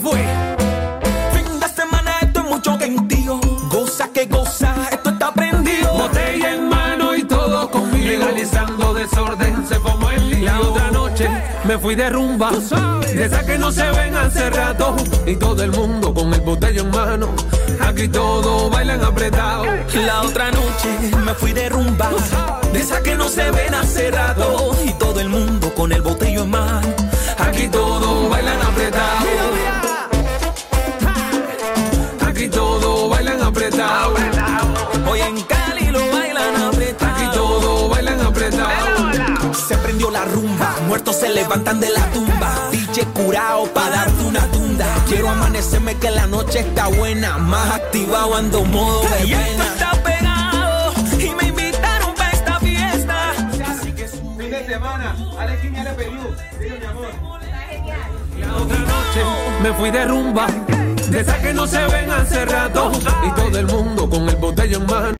fue. Fin de semana, esto es mucho gentío. Goza que goza, esto está prendido. Botella en mano y todo conmigo. Legalizando desorden, se formó el lío. La otra noche me fui de rumba, de esas que no se ven hace rato. Y todo el mundo con el botella en mano. Aquí todos bailan apretados. La otra noche me fui de rumba, de esas que no se ven hace rato. Y todo el mundo con el botello en mano. Aquí todos bailan apretados. Aquí todos bailan apretados. Hoy en Cali lo bailan apretado. Aquí todos bailan apretados. Se prendió la rumba, muertos se levantan de la tumba. DJ curao pa' darte una tunda. Quiero amanecerme que la noche está buena. Más activado ando modo de Y esto está pegado y me invitaron pa' esta fiesta. Así que es un fin de semana. Alequín ya le pidió. Dile, mi amor. La otra noche me fui de rumba, de esas que no se ven hace rato. Y todo el mundo con el botella en mano.